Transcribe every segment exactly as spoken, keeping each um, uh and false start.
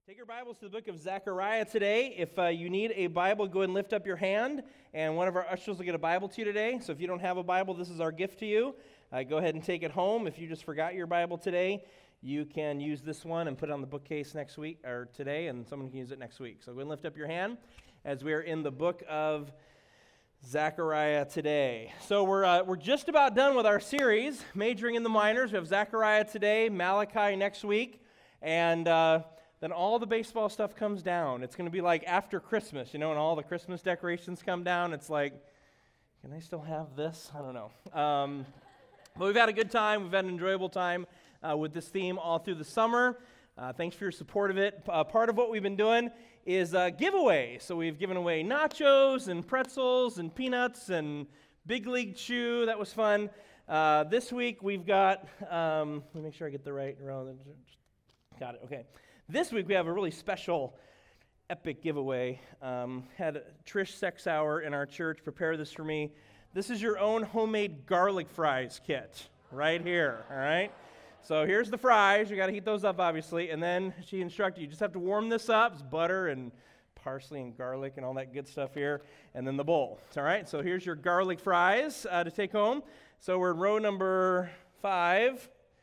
Take your Bibles to the book of Zechariah today. If uh, you need a Bible, go ahead and lift up your hand, and one of our ushers will get a Bible to you today. So if you don't have a Bible, this is our gift to you. Uh, go ahead and take it home. If you just forgot your Bible today, you can use this one and put it on the bookcase next week, or today, and someone can use it next week. So go ahead and lift up your hand as we are in the book of Zechariah today. So we're uh, we're just about done with our series, Majoring in the Minors. We have Zechariah today, Malachi next week, and Uh, then all the baseball stuff comes down. It's going to be like after Christmas, you know, and all the Christmas decorations come down. It's like, can I still have this? I don't know. Um, but we've had a good time. We've had an enjoyable time uh, with this theme all through the summer. Uh, thanks for your support of it. Uh, part of what we've been doing is uh, giveaways. So we've given away nachos and pretzels and peanuts and Big League Chew. That was fun. Uh, this week we've got, um, let me make sure I get the right, got it, okay. This week we have a really special, epic giveaway. Um, had Trish Sex Hour in our church prepare this for me. This is your own homemade garlic fries kit right here, all right? So here's the fries. You got to heat those up, obviously. And then she instructed you, just have to warm this up. It's butter and parsley and garlic and all that good stuff here. And then the bowl, all right? So here's your garlic fries uh, to take home. So we're in row number five.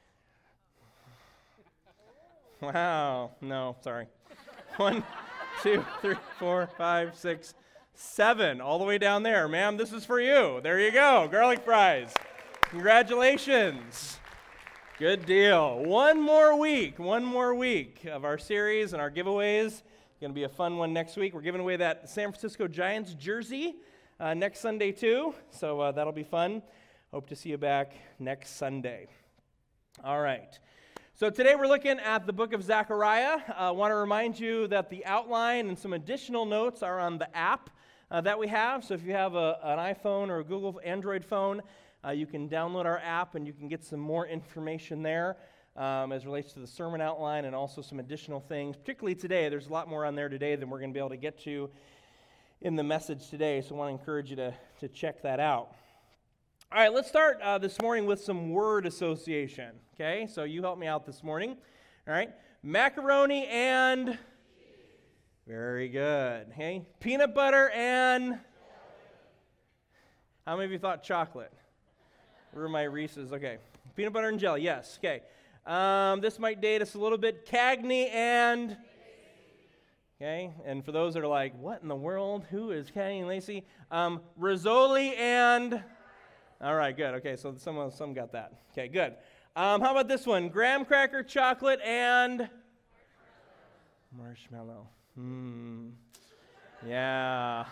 Wow, no, sorry. One, two, three, four, five, six, seven, all the way down there. Ma'am, this is for you. There you go, garlic fries. Congratulations. Good deal. One more week, one more week of our series and our giveaways. It's going to be a fun one next week. We're giving away that San Francisco Giants jersey uh, next Sunday too, so uh, that'll be fun. Hope to see you back next Sunday. All right. So today we're looking at the book of Zechariah. I uh, want to remind you that the outline and some additional notes are on the app uh, that we have. So if you have a, an iPhone or a Google Android phone, uh, you can download our app and you can get some more information there um, as it relates to the sermon outline and also some additional things. Particularly today, there's a lot more on there today than we're going to be able to get to in the message today. So I want to encourage you to, to check that out. All right, let's start uh, this morning with some word association, okay? So you help me out this morning, all right? Macaroni and, very good, okay? Peanut butter and, how many of you thought chocolate? Where are my Reese's? Okay, peanut butter and jelly, yes, okay. Um, this might date us a little bit. Cagney and, okay? And for those that are like, what in the world? Who is Cagney and Lacey? Um, Rizzoli and... All right, good. Okay, so some some got that. Okay, good. Um, how about this one? Graham cracker, chocolate, and marshmallow. Hmm. Yeah.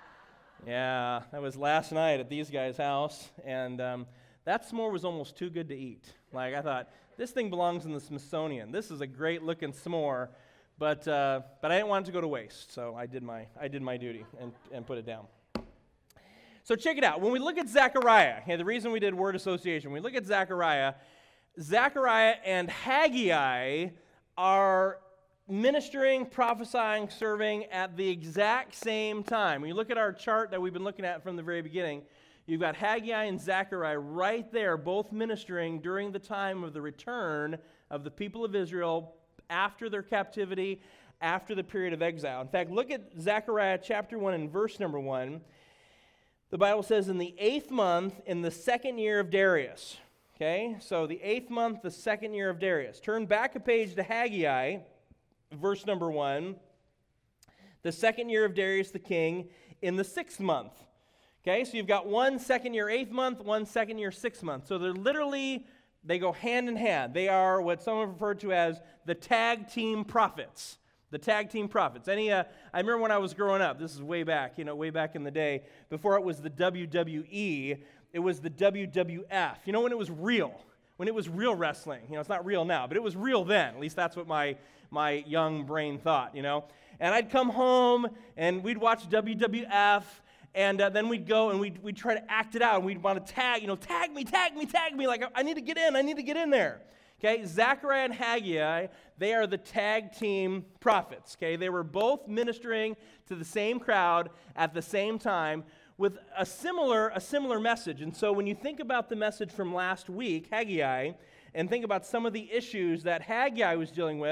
Yeah. That was last night at these guys' house, and um, that s'more was almost too good to eat. Like, I thought, this thing belongs in the Smithsonian. This is a great-looking s'more, but uh, but I didn't want it to go to waste, so I did my I did my duty and, and put it down. So check it out. When we look at Zechariah, okay, the reason we did word association, when we look at Zechariah, Zechariah and Haggai are ministering, prophesying, serving at the exact same time. When you look at our chart that we've been looking at from the very beginning, you've got Haggai and Zechariah right there, both ministering during the time of the return of the people of Israel after their captivity, after the period of exile. In fact, look at Zechariah chapter one and verse number one. The Bible says, in the eighth month, in the second year of Darius. Okay, so the eighth month, the second year of Darius. Turn back a page to Haggai, verse number one. The second year of Darius the king, in the sixth month. Okay, so you've got one second year eighth month, one second year sixth month. So they're literally, they go hand in hand. They are what some have referred to as the tag team prophets. The tag team prophets. Any, uh, I remember when I was growing up, this is way back, you know, way back in the day, before it was the W W E, it was the W W F. You know, when it was real, when it was real wrestling. You know, it's not real now, but it was real then. At least that's what my, my young brain thought, you know. And I'd come home, and we'd watch W W F, and uh, then we'd go, and we'd, we'd try to act it out, and we'd want to tag, you know, tag me, tag me, tag me, like, I need to get in, I need to get in there. Okay, Zechariah and Haggai, they are the tag team prophets. Okay, they were both ministering to the same crowd at the same time with a similar a similar message. And so when you think about the message from last week, Haggai, and think about some of the issues that Haggai was dealing with,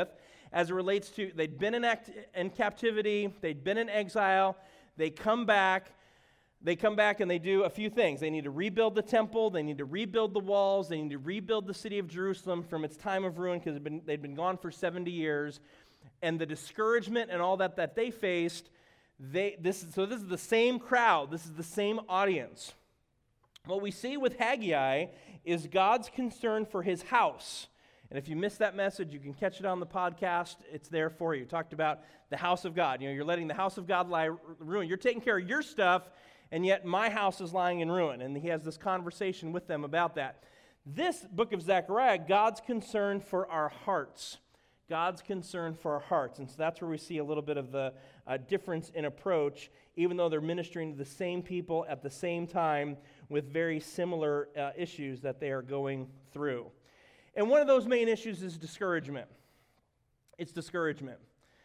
as it relates to, they'd been in, act, in captivity, they'd been in exile, they come back, they come back and they do a few things. They need to rebuild the temple, they need to rebuild the walls, they need to rebuild the city of Jerusalem from its time of ruin, because been, they'd been gone for seventy years, and the discouragement and all that that they faced, they this so this is the same crowd, this is the same audience. What we see with Haggai is God's concern for his house. And if you missed that message, you can catch it on the podcast. It's there for you. Talked about the house of God. You know, you're letting the house of God lie ruin. You're taking care of your stuff, and yet my house is lying in ruin. And he has this conversation with them about that. This book of Zechariah, God's concern for our hearts. God's concern for our hearts. And so that's where we see a little bit of the uh, difference in approach, even though they're ministering to the same people at the same time with very similar uh, issues that they are going through. And one of those main issues is discouragement. It's discouragement.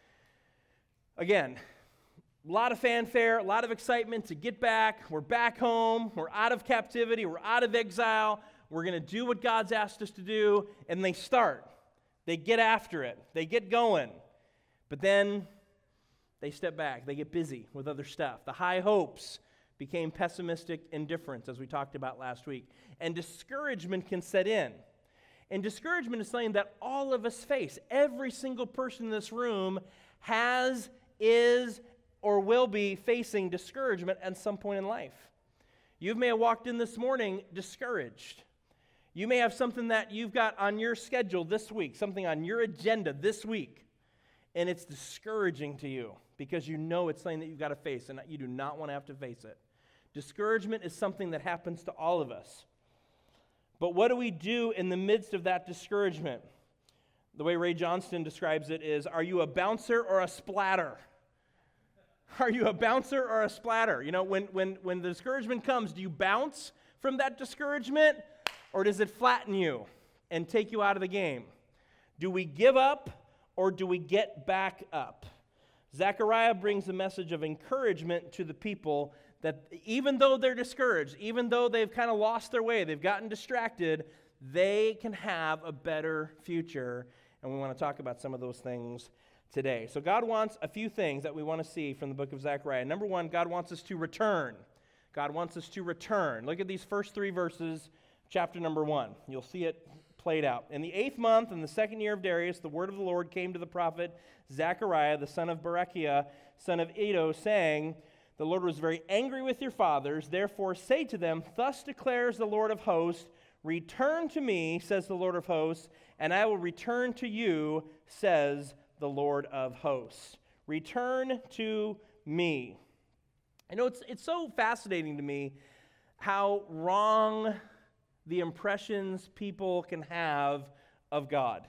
Again, a lot of fanfare, a lot of excitement to get back. We're back home. We're out of captivity. We're out of exile. We're going to do what God's asked us to do. And they start. They get after it. They get going. But then they step back. They get busy with other stuff. The high hopes became pessimistic indifference, as we talked about last week. And discouragement can set in. And discouragement is something that all of us face. Every single person in this room has, is, or will be facing discouragement at some point in life. You may have walked in this morning discouraged. You may have something that you've got on your schedule this week, something on your agenda this week, and it's discouraging to you because you know it's something that you've got to face, and you do not want to have to face it. Discouragement is something that happens to all of us. But what do we do in the midst of that discouragement? The way Ray Johnston describes it is, are you a bouncer or a splatter? Are you a bouncer or a splatter? You know, when, when, when the discouragement comes, do you bounce from that discouragement, or does it flatten you and take you out of the game? Do we give up, or do we get back up? Zechariah brings a message of encouragement to the people that even though they're discouraged, even though they've kind of lost their way, they've gotten distracted, they can have a better future. And we want to talk about some of those things today. So God wants a few things that we want to see from the book of Zechariah. Number one, God wants us to return. God wants us to return. Look at these first three verses, chapter number one. You'll see it played out. In the eighth month, in the second year of Darius, the word of the Lord came to the prophet Zechariah, the son of Berechiah, son of Iddo, saying, the Lord was very angry with your fathers, therefore say to them, thus declares the Lord of hosts, return to me, says the Lord of hosts, and I will return to you, says the Lord of hosts. Return to me. I know it's, it's so fascinating to me how wrong the impressions people can have of God.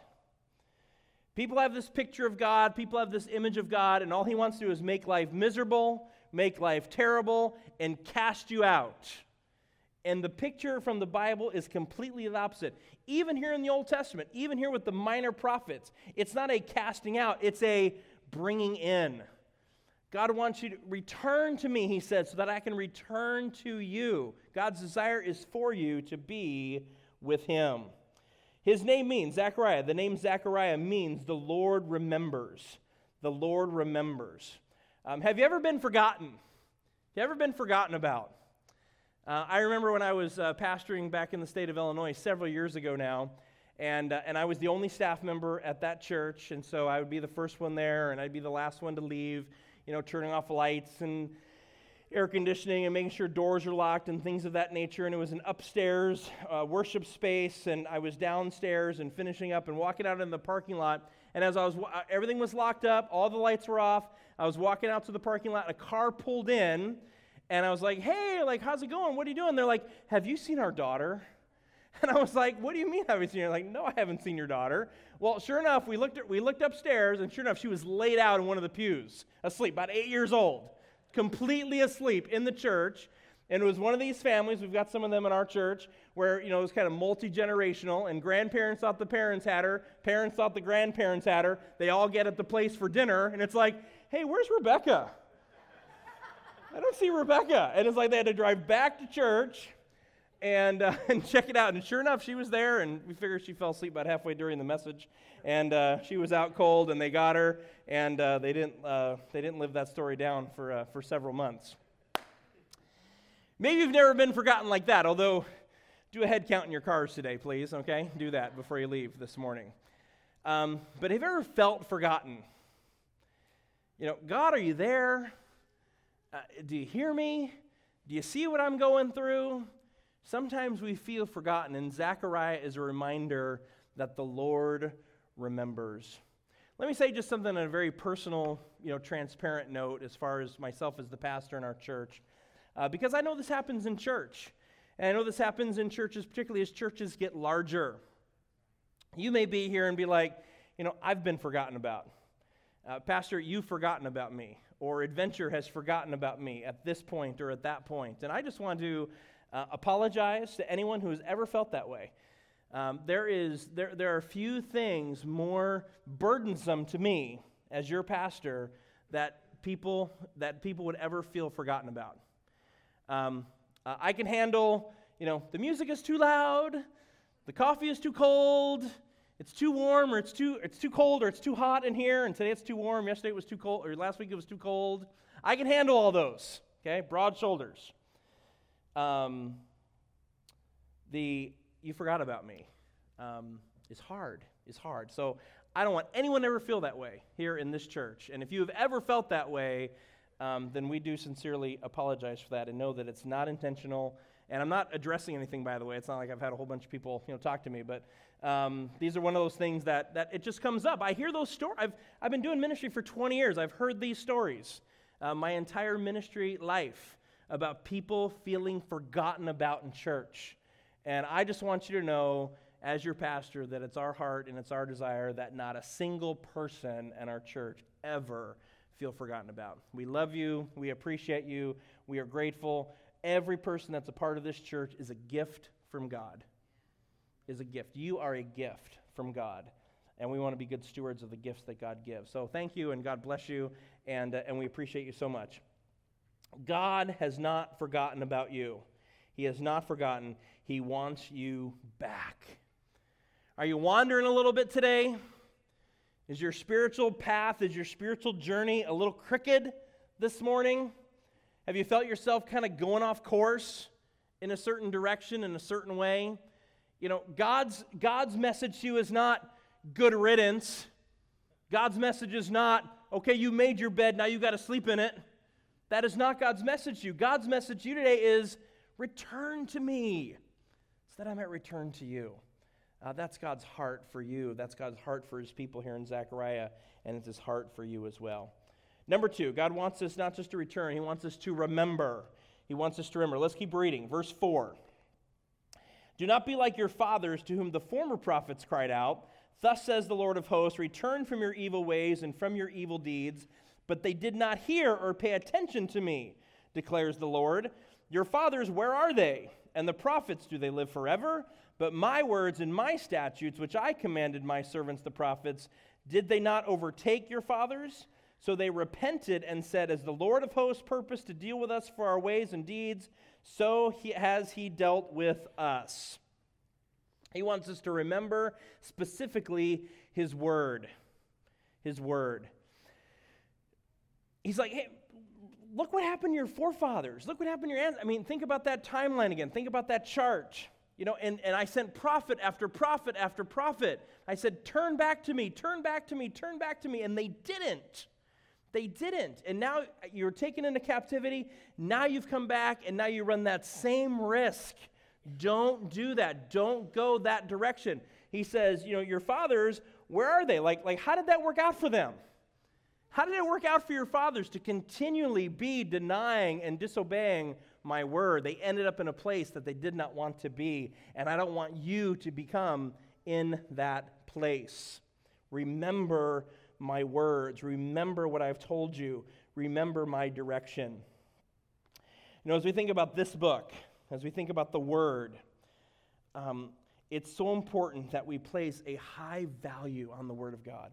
People have this picture of God, people have this image of God, and all he wants to do is make life miserable, make life terrible, and cast you out. And the picture from the Bible is completely the opposite. Even here in the Old Testament, even here with the minor prophets, it's not a casting out, it's a bringing in. God wants you to return to me, he said, so that I can return to you. God's desire is for you to be with him. His name means, Zechariah, the name Zechariah means the Lord remembers. The Lord remembers. Um, have you ever been forgotten? Have you ever been forgotten about? Uh, I remember when I was uh, pastoring back in the state of Illinois several years ago now, and uh, and I was the only staff member at that church, and so I would be the first one there, and I'd be the last one to leave, you know, turning off lights and air conditioning and making sure doors are locked and things of that nature. And it was an upstairs uh, worship space, and I was downstairs and finishing up and walking out in the parking lot. And as I was, everything was locked up, all the lights were off. I was walking out to the parking lot, and a car pulled in, and I was like, hey, like, how's it going? What are you doing? They're like, have you seen our daughter? And I was like, what do you mean, have you seen her? Like, no, I haven't seen your daughter. Well, sure enough, we looked at, we looked upstairs, and sure enough, she was laid out in one of the pews, asleep, about eight years old, completely asleep in the church. And it was one of these families, we've got some of them in our church, where, you know, it was kind of multi-generational, and grandparents thought the parents had her, parents thought the grandparents had her, they all get at the place for dinner, and it's like, hey, where's Rebecca? I don't see Rebecca. And it's like they had to drive back to church, and, uh, and check it out. And sure enough, she was there, and we figured she fell asleep about halfway during the message. And uh, she was out cold, and they got her, and uh, they didn't uh, they didn't live that story down for uh, for several months. Maybe you've never been forgotten like that, although do a head count in your cars today, please, okay? Do that before you leave this morning. Um, but have you ever felt forgotten? You know, God, are you there? Uh, do you hear me? Do you see what I'm going through? Sometimes we feel forgotten, and Zechariah is a reminder that the Lord remembers. Let me say just something on a very personal, you know, transparent note as far as myself as the pastor in our church, uh, because I know this happens in church, and I know this happens in churches, particularly as churches get larger. You may be here and be like, you know, I've been forgotten about. Uh, Pastor, you've forgotten about me, or Adventure has forgotten about me at this point or at that point. And I just want to uh, apologize to anyone who has ever felt that way. Um, there is there there are few things more burdensome to me as your pastor that people that people would ever feel forgotten about. Um, uh, I can handle, you know, the music is too loud, the coffee is too cold. It's too warm, or it's too it's too cold, or it's too hot in here, and today it's too warm. Yesterday it was too cold, or last week it was too cold. I can handle all those, okay? Broad shoulders. Um, the you forgot about me um, is hard, is hard. So I don't want anyone to ever feel that way here in this church. And if you have ever felt that way, um, then we do sincerely apologize for that and know that it's not intentional. And I'm not addressing anything, by the way. It's not like I've had a whole bunch of people, you know, talk to me, but um, these are one of those things that that it just comes up. I hear those stories. I've I've been doing ministry for twenty years. I've heard these stories uh, my entire ministry life about people feeling forgotten about in church. And I just want you to know, as your pastor, that it's our heart and it's our desire that not a single person in our church ever feel forgotten about. We love you. We appreciate you. We are grateful. Every person that's a part of this church is a gift from God, is a gift. You are a gift from God, and we want to be good stewards of the gifts that God gives. So thank you, and God bless you, and, uh, and we appreciate you so much. God has not forgotten about you. He has not forgotten. He wants you back. Are you wandering a little bit today? Is your spiritual path, is your spiritual journey a little crooked this morning? Have you felt yourself kind of going off course in a certain direction, in a certain way? You know, God's God's message to you is not good riddance. God's message is not, okay, you made your bed, now you got to sleep in it. That is not God's message to you. God's message to you today is, return to me, so that I might return to you. Uh, that's God's heart for you. That's God's heart for his people here in Zechariah, and it's his heart for you as well. Number two, God wants us not just to return, he wants us to remember. He wants us to remember. Let's keep reading. Verse four. Do not be like your fathers, to whom the former prophets cried out, thus says the Lord of hosts, return from your evil ways and from your evil deeds, but they did not hear or pay attention to me, declares the Lord. Your fathers, where are they? And the prophets, do they live forever? But my words and my statutes, which I commanded my servants the prophets, did they not overtake your fathers? So they repented and said, as the Lord of hosts purposed to deal with us for our ways and deeds, so he, has he dealt with us. He wants us to remember specifically his word. His word. He's like, hey, look what happened to your forefathers. Look what happened to your ancestors. I mean, think about that timeline again. Think about that chart. You know, and, and I sent prophet after prophet after prophet. I said, turn back to me, turn back to me, turn back to me. And they didn't. They didn't. And now you're taken into captivity. Now you've come back, and now you run that same risk. Don't do that. Don't go that direction. He says, you know, your fathers, where are they? Like, like how did that work out for them? How did it work out for your fathers to continually be denying and disobeying my word? They ended up in a place that they did not want to be, and I don't want you to become in that place. Remember my words. Remember what I've told you. Remember my direction. You know, as we think about this book, as we think about the word, um, it's so important that we place a high value on the word of God.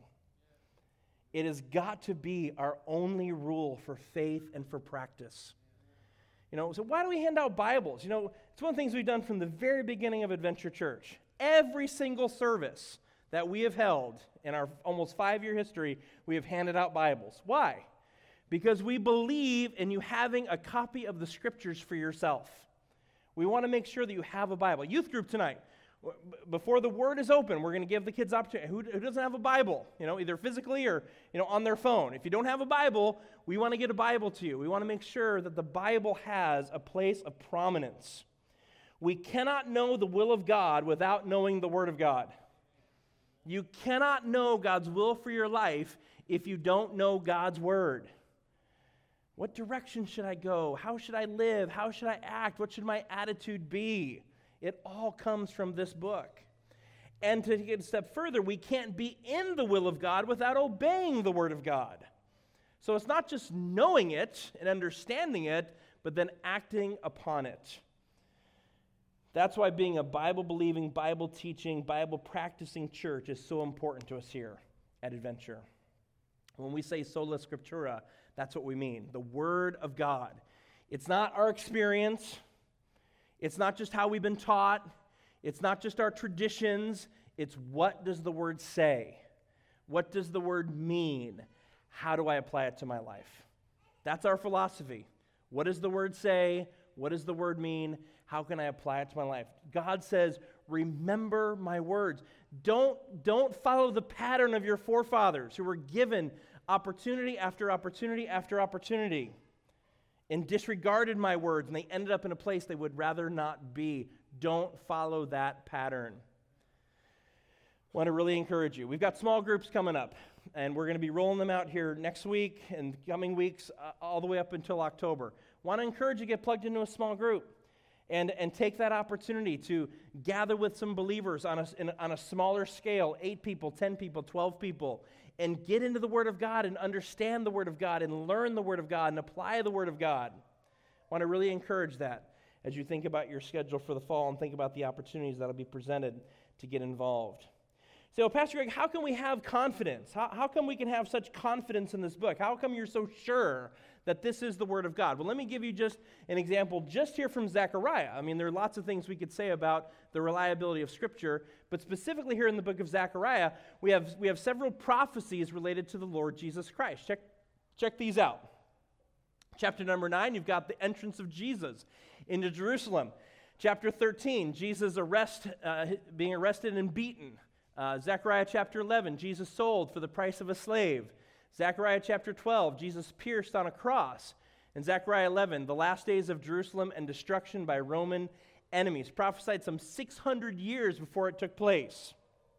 It has got to be our only rule for faith and for practice. You know, so why do we hand out Bibles? You know, it's one of the things we've done from the very beginning of Adventure Church. Every single service that we have held in our almost five-year history, we have handed out Bibles. Why? Because we believe in you having a copy of the Scriptures for yourself. We want to make sure that you have a Bible. Youth group tonight, before the Word is open, we're going to give the kids opportunity. Who, who doesn't have a Bible? You know, either physically or, you know, on their phone. If you don't have a Bible, we want to get a Bible to you. We want to make sure that the Bible has a place of prominence. We cannot know the will of God without knowing the Word of God. You cannot know God's will for your life if you don't know God's Word. What direction should I go? How should I live? How should I act? What should my attitude be? It all comes from this book. And to get a step further, we can't be in the will of God without obeying the Word of God. So it's not just knowing it and understanding it, but then acting upon it. That's why being a Bible-believing, Bible-teaching, Bible-practicing church is so important to us here at Adventure. When we say sola scriptura, that's what we mean, the Word of God. It's not our experience. It's not just how we've been taught. It's not just our traditions. It's what does the Word say? What does the Word mean? How do I apply it to my life? That's our philosophy. What does the Word say? What does the Word mean? How can I apply it to my life? God says, remember my words. Don't, don't follow the pattern of your forefathers who were given opportunity after opportunity after opportunity and disregarded my words, and they ended up in a place they would rather not be. Don't follow that pattern. I want to really encourage you. We've got small groups coming up, and we're going to be rolling them out here next week and coming weeks uh, all the way up until October. I want to encourage you to get plugged into a small group and, and take that opportunity to gather with some believers on a, in, on a smaller scale, eight people, ten people, twelve people, and get into the Word of God and understand the Word of God and learn the Word of God and apply the Word of God. I want to really encourage that as you think about your schedule for the fall and think about the opportunities that will be presented to get involved. So, Pastor Greg, how can we have confidence? How, how come we can have such confidence in this book? How come you're so sure that this is the Word of God? Well, let me give you just an example just here from Zechariah. I mean, there are lots of things we could say about the reliability of Scripture, but specifically here in the book of Zechariah, we have, we have several prophecies related to the Lord Jesus Christ. Check, check these out. Chapter number nine, you've got the entrance of Jesus into Jerusalem. Chapter thirteen, Jesus arrest, uh, being arrested and beaten. Uh, Zechariah chapter eleven, Jesus sold for the price of a slave. Zechariah chapter twelve, Jesus pierced on a cross. And Zechariah eleven, the last days of Jerusalem and destruction by Roman enemies, prophesied some six hundred years before it took place.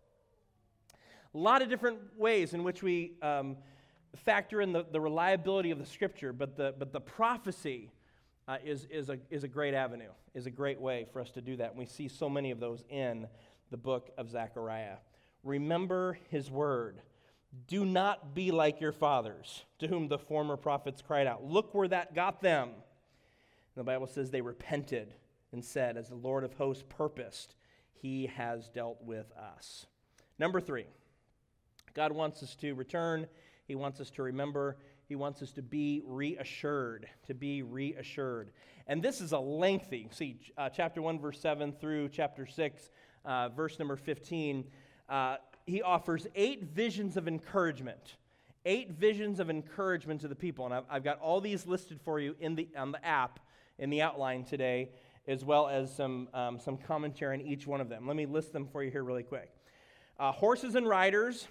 A lot of different ways in which we um, factor in the, the reliability of the Scripture, but the, but the prophecy uh, is, is, a, is a great avenue, is a great way for us to do that. And we see so many of those in the book of Zechariah. Remember his word. Do not be like your fathers, to whom the former prophets cried out. Look where that got them. And the Bible says they repented and said, as the Lord of hosts purposed, he has dealt with us. Number three, God wants us to return. He wants us to remember. He wants us to be reassured, to be reassured. And this is a lengthy, see, uh, chapter one, verse seven through chapter six, Uh, verse number fifteen, uh, he offers eight visions of encouragement. Eight visions of encouragement to the people. And I've, I've got all these listed for you in the on the app, in the outline today, as well as some, um, some commentary on each one of them. Let me list them for you here really quick. Uh, horses and riders,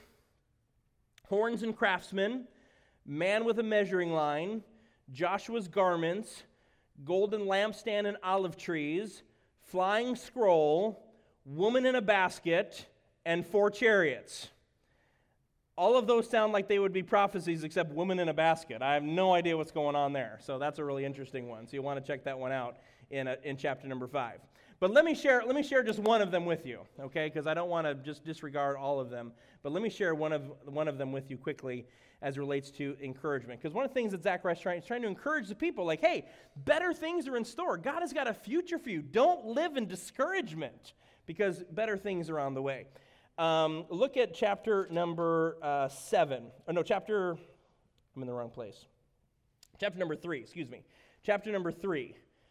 horns and craftsmen, man with a measuring line, Joshua's garments, golden lampstand and olive trees, flying scroll, woman in a basket, and four chariots. All of those sound like they would be prophecies except woman in a basket. I have no idea what's going on there. So that's a really interesting one. So you want to check that one out in, a, in chapter number five. But let me share let me share just one of them with you, okay? Because I don't want to just disregard all of them. But let me share one of one of them with you quickly as it relates to encouragement. Because one of the things that Zechariah is trying, is trying to encourage the people, like, hey, better things are in store. God has got a future for you. Don't live in discouragement, because better things are on the way. Um, look at chapter number uh, seven. Oh, no, chapter, I'm in the wrong place. Chapter number three, excuse me. Chapter number three.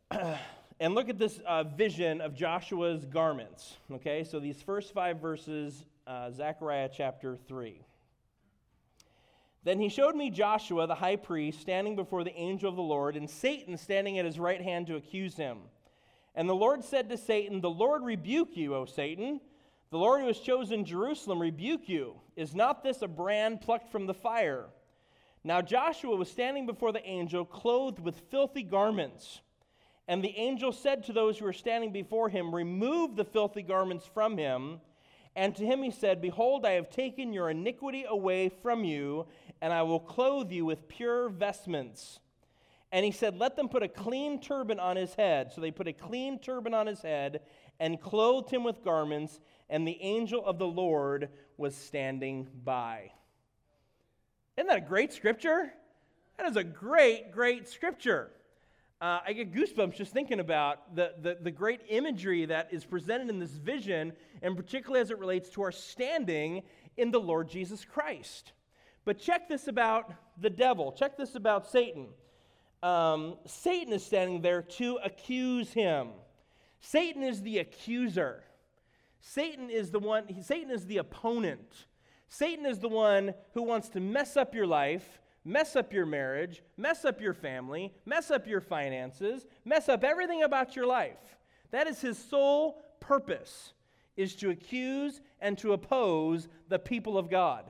and look at this uh, vision of Joshua's garments. Okay, so these first five verses, uh, Zechariah chapter three. Then he showed me Joshua, the high priest, standing before the angel of the Lord, and Satan standing at his right hand to accuse him. And the Lord said to Satan, "The Lord rebuke you, O Satan. The Lord who has chosen Jerusalem rebuke you. Is not this a brand plucked from the fire?" Now Joshua was standing before the angel, clothed with filthy garments. And the angel said to those who were standing before him, "Remove the filthy garments from him." And to him he said, "Behold, I have taken your iniquity away from you, and I will clothe you with pure vestments." And he said, "Let them put a clean turban on his head." So they put a clean turban on his head and clothed him with garments, and the angel of the Lord was standing by. Isn't that a great scripture? That is a great, great scripture. Uh, I get goosebumps just thinking about the, the, the great imagery that is presented in this vision, and particularly as it relates to our standing in the Lord Jesus Christ. But check this about the devil. Check this about Satan. Um, Satan is standing there to accuse him. Satan is the accuser. Satan is the one, Satan is the opponent. Satan is the one who wants to mess up your life, mess up your marriage, mess up your family, mess up your finances, mess up everything about your life. That is his sole purpose, is to accuse and to oppose the people of God.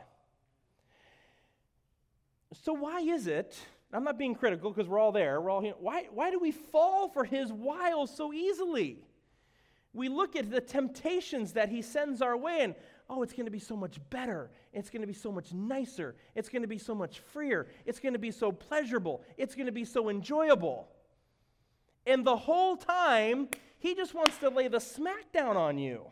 So why is it, I'm not being critical because we're all there, we're all here, why, why do we fall for his wiles so easily? We look at the temptations that he sends our way and, oh, it's going to be so much better. It's going to be so much nicer. It's going to be so much freer. It's going to be so pleasurable. It's going to be so enjoyable. And the whole time, he just wants to lay the smackdown on you.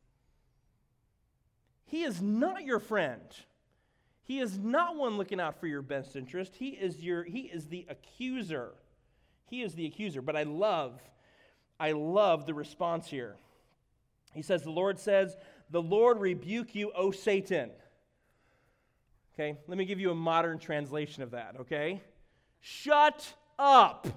He is not your friend. He is not one looking out for your best interest. He is your, he is the accuser. He is the accuser. But I love, I love the response here. He says, the Lord says, "The Lord rebuke you, O Satan." Okay, let me give you a modern translation of that, okay? Shut up.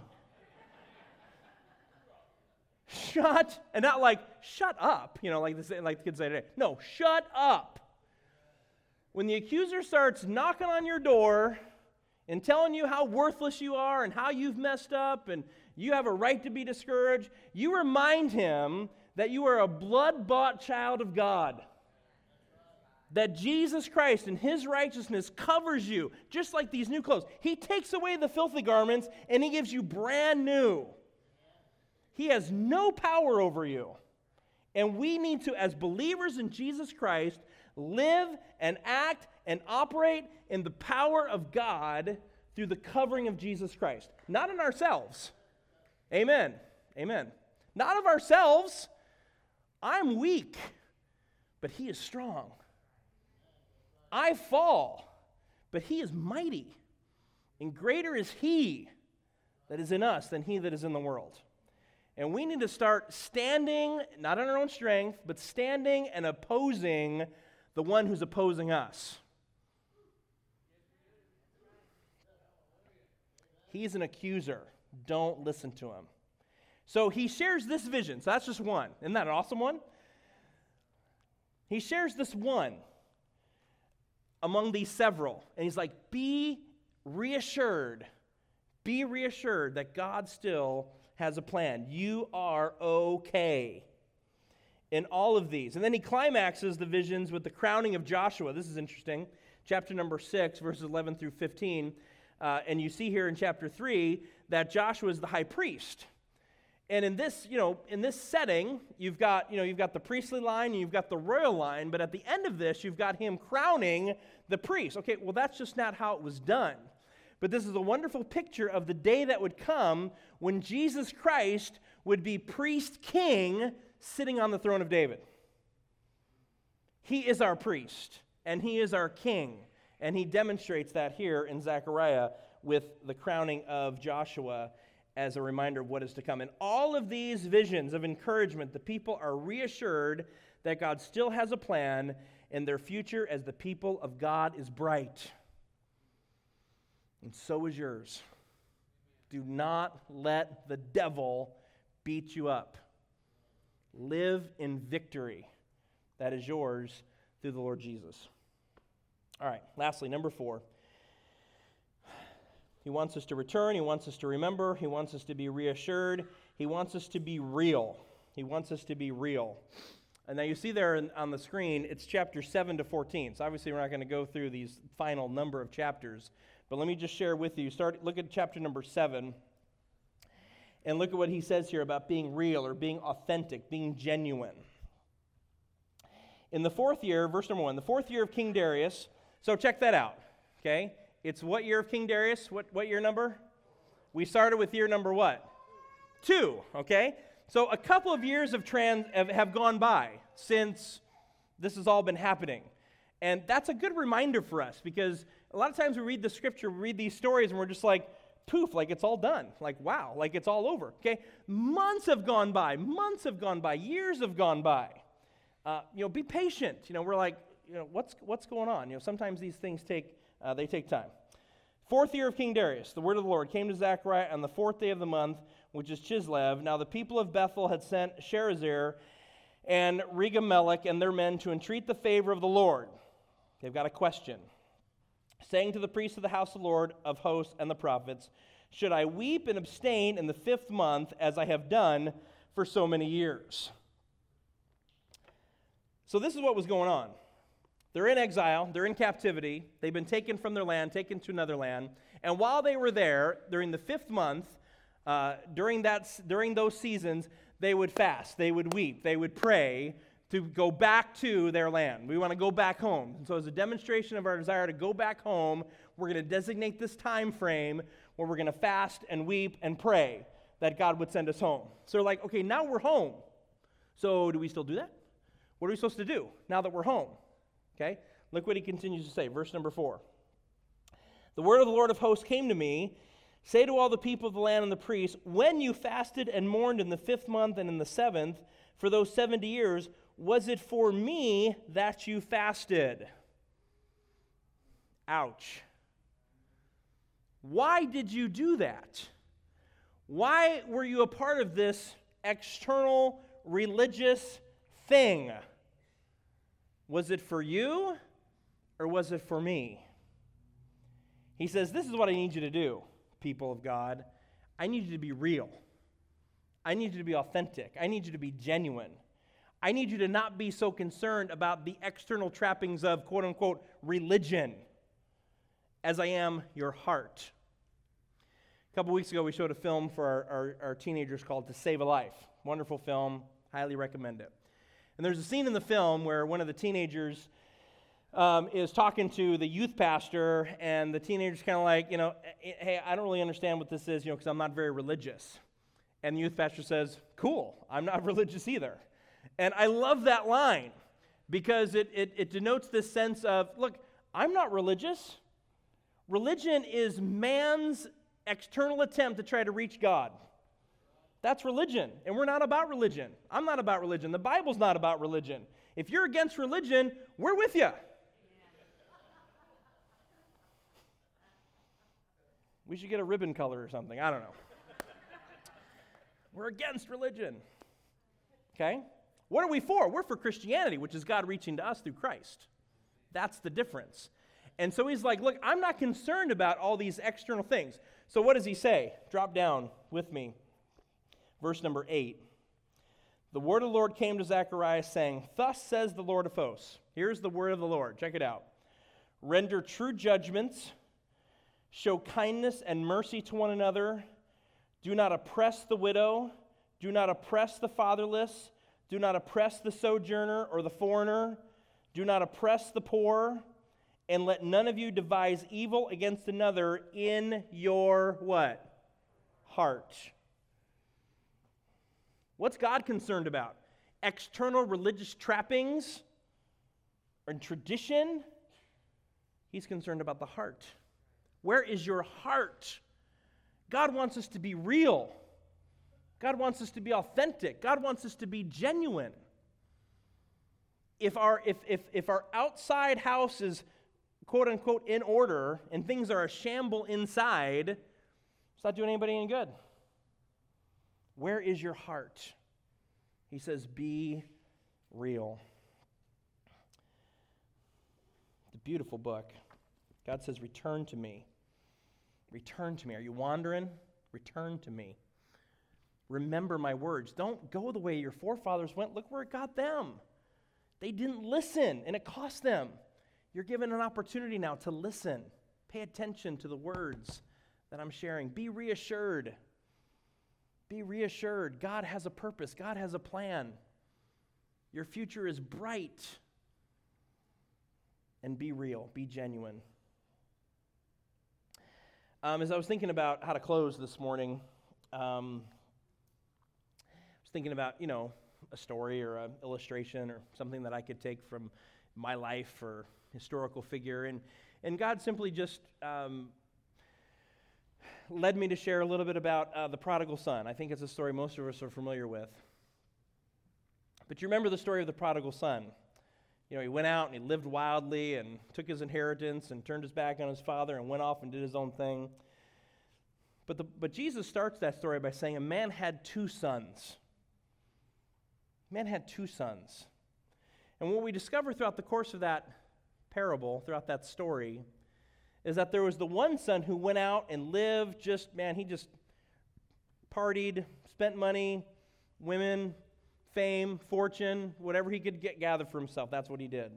Shut, and not like, shut up, you know, like, this, like the kids say today. No, shut up. When the accuser starts knocking on your door and telling you how worthless you are and how you've messed up and you have a right to be discouraged, you remind him that you are a blood-bought child of God. That Jesus Christ and his righteousness covers you, just like these new clothes. He takes away the filthy garments and he gives you brand new. He has no power over you. And we need to, as believers in Jesus Christ, live and act and operate in the power of God through the covering of Jesus Christ. Not in ourselves. Amen. Amen. Not of ourselves. I'm weak, but he is strong. I fall, but he is mighty. And greater is he that is in us than he that is in the world. And we need to start standing, not on our own strength, but standing and opposing the one who's opposing us. He's an accuser. Don't listen to him. So he shares this vision. So that's just one. Isn't that an awesome one? He shares this one among these several. And he's like, be reassured. Be reassured that God still has a plan. You are okay in all of these. And then he climaxes the visions with the crowning of Joshua. This is interesting. Chapter number six, verses eleven through fifteen. Uh, and you see here in chapter three that Joshua is the high priest. And in this, you know, in this setting, you've got, you know, you've got the priestly line and you've got the royal line, but at the end of this, you've got him crowning the priest. Okay, well, that's just not how it was done. But this is a wonderful picture of the day that would come when Jesus Christ would be priest king sitting on the throne of David. He is our priest, and he is our king. And he demonstrates that here in Zechariah with the crowning of Joshua as a reminder of what is to come. In all of these visions of encouragement, the people are reassured that God still has a plan, and their future as the people of God is bright. And so is yours. Do not let the devil beat you up. Live in victory that is yours through the Lord Jesus. All right, lastly, number four. He wants us to return. He wants us to remember. He wants us to be reassured. He wants us to be real. He wants us to be real. And now you see there in, on the screen, it's chapter seven to fourteen. So obviously we're not going to go through these final number of chapters. But let me just share with you. Start. Look at chapter number seven. And look at what he says here about being real or being authentic, being genuine. In the fourth year, verse number one, the fourth year of King Darius. So check that out, okay? It's what year of King Darius? What, what year number? We started with year number what? Two, okay? So a couple of years of trans have, have gone by since this has all been happening. And that's a good reminder for us because a lot of times we read the scripture, we read these stories, and we're just like, poof, like it's all done. Like, wow, like it's all over, okay? Months have gone by. Months have gone by. Years have gone by. Uh, you know, be patient. You know, we're like, you know, what's what's going on? You know, sometimes these things take, uh, they take time. Fourth year of King Darius, the word of the Lord came to Zechariah on the fourth day of the month, which is Chislev. Now the people of Bethel had sent Sherezer and Regamelech and their men to entreat the favor of the Lord. They've got a question. Saying to the priests of the house of the Lord of hosts and the prophets, should I weep and abstain in the fifth month as I have done for so many years? So this is what was going on. They're in exile. They're in captivity. They've been taken from their land, taken to another land. And while they were there, during the fifth month, uh, during that, during those seasons, they would fast. They would weep. They would pray to go back to their land. We want to go back home. And so as a demonstration of our desire to go back home, we're going to designate this time frame where we're going to fast and weep and pray that God would send us home. So they're like, okay, now we're home. So do we still do that? What are we supposed to do now that we're home? Okay, look what he continues to say, verse number four. The word of the Lord of hosts came to me, say to all the people of the land and the priests, when you fasted and mourned in the fifth month and in the seventh, for those seventy years, was it for me that you fasted? Ouch. Why did you do that? Why were you a part of this external religious thing? Was it for you or was it for me? He says, this is what I need you to do, people of God. I need you to be real. I need you to be authentic. I need you to be genuine. I need you to not be so concerned about the external trappings of quote-unquote religion as I am your heart. A couple weeks ago, we showed a film for our, our, our teenagers called To Save a Life. Wonderful film. Highly recommend it. And there's a scene in the film where one of the teenagers um, is talking to the youth pastor, and the teenager's kind of like, you know, hey, I don't really understand what this is, you know, because I'm not very religious. And the youth pastor says, cool, I'm not religious either. And I love that line because it, it, it denotes this sense of, look, I'm not religious. Religion is man's external attempt to try to reach God. That's religion, and we're not about religion. I'm not about religion. The Bible's not about religion. If you're against religion, we're with you. We should get a ribbon color or something. I don't know. We're against religion. Okay? What are we for? We're for Christianity, which is God reaching to us through Christ. That's the difference. And so he's like, look, I'm not concerned about all these external things. So what does he say? Drop down with me. Verse number eight. The word of the Lord came to Zechariah, saying, thus says the Lord of hosts. Here's the word of the Lord. Check it out. Render true judgments, show kindness and mercy to one another. Do not oppress the widow. Do not oppress the fatherless. Do not oppress the sojourner or the foreigner. Do not oppress the poor. And let none of you devise evil against another in your what? Heart. What's God concerned about? External religious trappings and tradition? He's concerned about the heart. Where is your heart? God wants us to be real. God wants us to be authentic. God wants us to be genuine. If our, if, if, if our outside house is quote-unquote in order and things are a shamble inside, It's not doing anybody any good. Where is your heart? He says, be real. It's a beautiful book. God says, return to me. Return to me. Are you wandering? Return to me. Remember my words. Don't go the way your forefathers went. Look where it got them. They didn't listen, and it cost them. You're given an opportunity now to listen. Pay attention to the words that I'm sharing. Be reassured. Be reassured. God has a purpose. God has a plan. Your future is bright. And be real. Be genuine. Um, as I was thinking about how to close this morning, um, I was thinking about, you know, a story or an illustration or something that I could take from my life or historical figure. And, and God simply just um, led me to share a little bit about uh, the prodigal son. I think it's a story most of us are familiar with. But you remember the story of the prodigal son. You know, he went out and he lived wildly and took his inheritance and turned his back on his father and went off and did his own thing. But, the, but Jesus starts that story by saying a man had two sons. A man had two sons. And what we discover throughout the course of that parable, throughout that story, is that there was the one son who went out and lived just, man, he just partied, spent money, women, fame, fortune, whatever he could get gather for himself. That's what he did.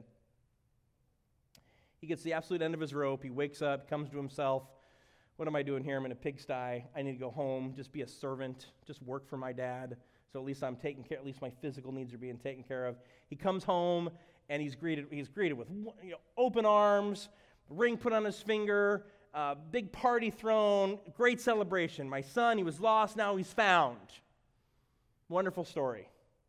He gets the absolute end of his rope. He wakes up, comes to himself. What am I doing here? I'm in a pigsty. I need to go home, just be a servant, just work for my dad. So at least I'm taking care, at least my physical needs are being taken care of. He comes home and he's greeted, he's greeted with, you know, open arms, ring put on his finger, uh, big party thrown, great celebration. My son, he was lost, now he's found. Wonderful story.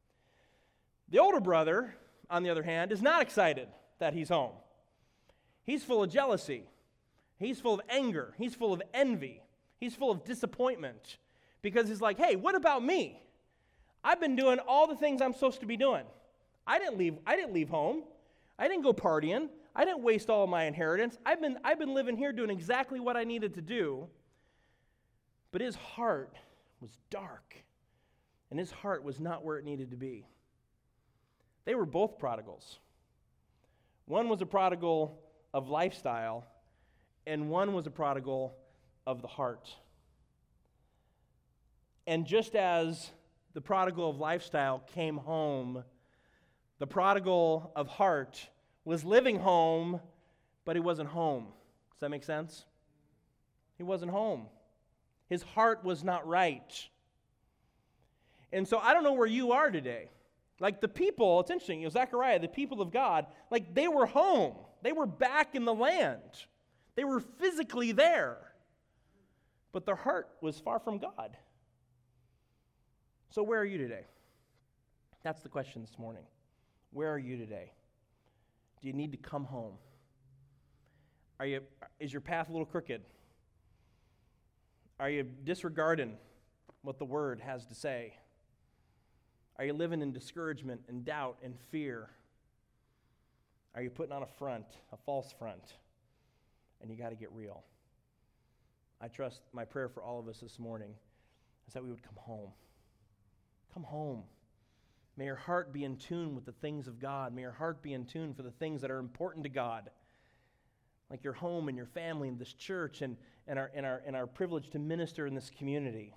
The older brother, on the other hand, is not excited that he's home. He's full of jealousy. He's full of anger. He's full of envy. He's full of disappointment because he's like, hey, what about me? I've been doing all the things I'm supposed to be doing. I didn't leave, I didn't leave home. I didn't go partying. I didn't waste all of my inheritance. I've been, I've been living here doing exactly what I needed to do. But his heart was dark, and his heart was not where it needed to be. They were both prodigals. One was a prodigal of lifestyle, and one was a prodigal of the heart. And just as the prodigal of lifestyle came home, the prodigal of heart was living home, but he wasn't home. Does that make sense? He wasn't home. His heart was not right. And so I don't know where you are today. Like the people, it's interesting, you know, Zechariah, the people of God, like they were home. They were back in the land. They were physically there. But their heart was far from God. So where are you today? That's the question this morning. Where are you today? Do you need to come home? Are you, is your path a little crooked? Are you disregarding what the Word has to say? Are you living in discouragement and doubt and fear? Are you putting on a front, a false front? And you got to get real. I trust my prayer for all of us this morning is that we would come home. Come home. May your heart be in tune with the things of God. May your heart be in tune for the things that are important to God, like your home and your family and this church and, and, our, and, our, and our privilege to minister in this community.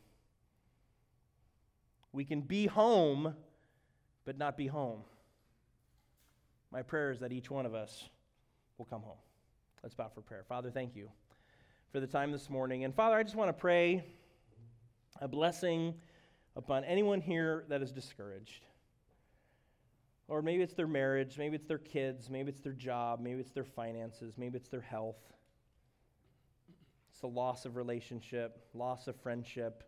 We can be home, but not be home. My prayer is that each one of us will come home. Let's bow for prayer. Father, thank you for the time this morning. And Father, I just want to pray a blessing upon anyone here that is discouraged. Or maybe it's their marriage, maybe it's their kids, maybe it's their job, maybe it's their finances, maybe it's their health. It's the loss of relationship, loss of friendship.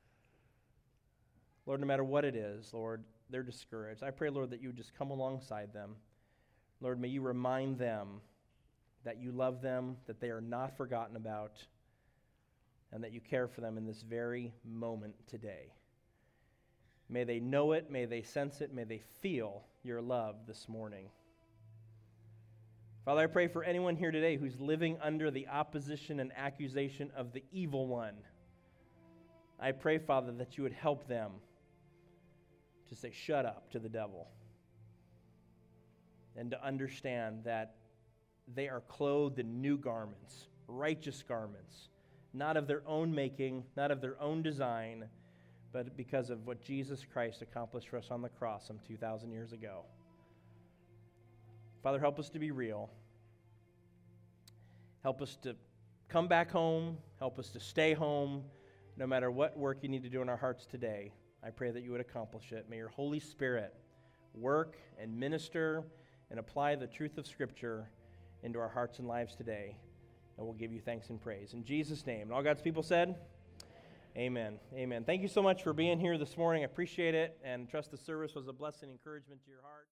Lord, no matter what it is, Lord, they're discouraged. I pray, Lord, that you would just come alongside them. Lord, may you remind them that you love them, that they are not forgotten about, and that you care for them in this very moment today. May they know it, may they sense it, may they feel your love this morning. Father, I pray for anyone here today who's living under the opposition and accusation of the evil one. I pray, Father, that you would help them to say, shut up to the devil, and to understand that they are clothed in new garments, righteous garments, not of their own making, not of their own design, but because of what Jesus Christ accomplished for us on the cross some two thousand years ago. Father, help us to be real. Help us to come back home. Help us to stay home, no matter what work you need to do in our hearts today. I pray that you would accomplish it. May your Holy Spirit work and minister and apply the truth of Scripture into our hearts and lives today. And we'll give you thanks and praise. In Jesus' name. And all God's people said, amen. Amen. Thank you so much for being here this morning. I appreciate it, and trust the service was a blessing and encouragement to your heart.